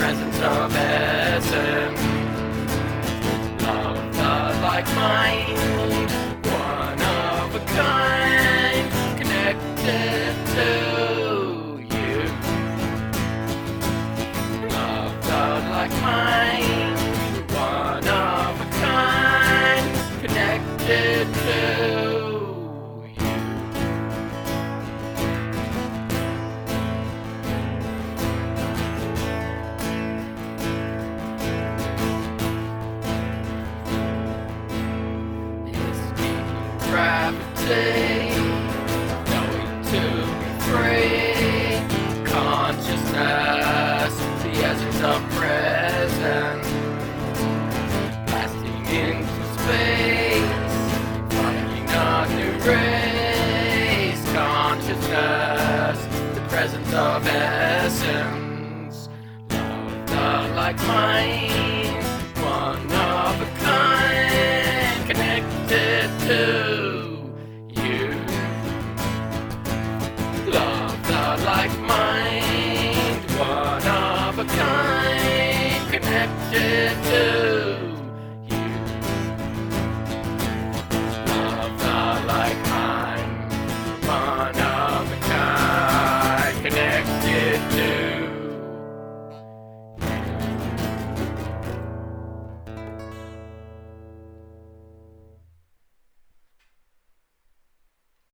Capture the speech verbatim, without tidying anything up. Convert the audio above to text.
presence of essence. Love the like mind, one of a kind, connected to you. Love the like mind, one of a kind, connected to you. Gravity, knowing to be free, consciousness, the essence of presence, blasting into space, finding a new race, consciousness, the presence of essence, love the like mind, one of a kind, connected to like mind, one of a kind, connected to